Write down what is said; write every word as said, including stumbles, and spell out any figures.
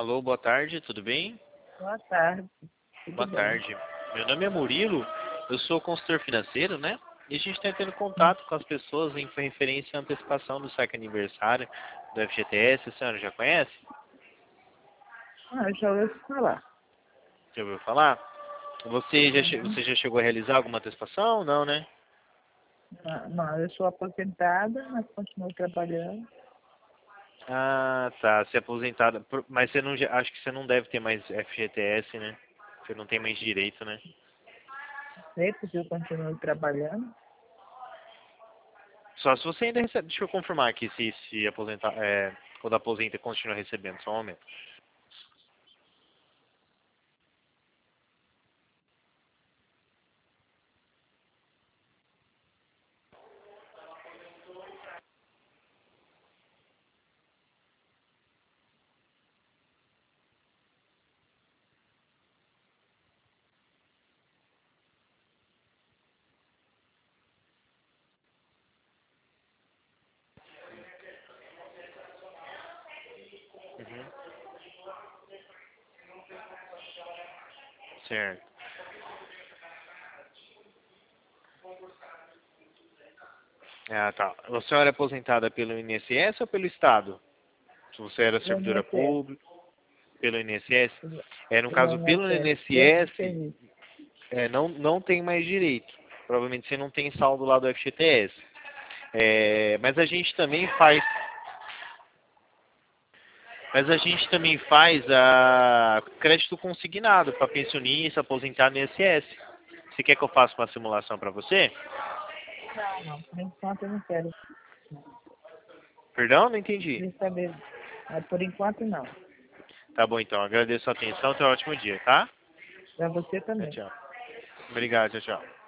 Alô, boa tarde, tudo bem? Boa tarde. Tudo Boa bem? tarde. Meu nome é Murilo, eu sou consultor financeiro, né? E a gente está tendo contato com as pessoas em referência à antecipação do saque aniversário do F G T S. A senhora já conhece? Ah, eu já ouvi falar. Já ouviu falar? Você já, che- Uhum. você já chegou a realizar alguma antecipação? Não, né? Não, não, eu sou aposentada, mas continuo trabalhando. Ah, tá. Você é aposentada. Por- Mas você não, já- acho que você não deve ter mais F G T S, né? Você não tem mais direito, né? Sei porque eu continuo trabalhando. Só se você ainda recebe. Deixa eu confirmar aqui se, se aposentar, é, quando aposenta continua recebendo. Só um momento. Uhum. Certo. Ah, tá. A senhora é aposentada pelo I N S S ou pelo Estado? Se você era Pelo servidora I N S S. pública, pelo I N S S? Pelo É, no pelo caso, pelo I N S S. Tempo de I N S S, serviço. é, não, não tem mais direito. Provavelmente você não tem saldo lá do F G T S. É, mas a gente também faz, mas a gente também faz a crédito consignado para pensionista, aposentado no I N S S. Você quer que eu faça uma simulação para você? Não, não. Por enquanto eu não quero. Perdão, não entendi. Queria saber. Mas por enquanto não. Tá bom então, agradeço a atenção, tenha um ótimo dia, tá? Para você Tchau, também. tchau. Obrigado, tchau, tchau.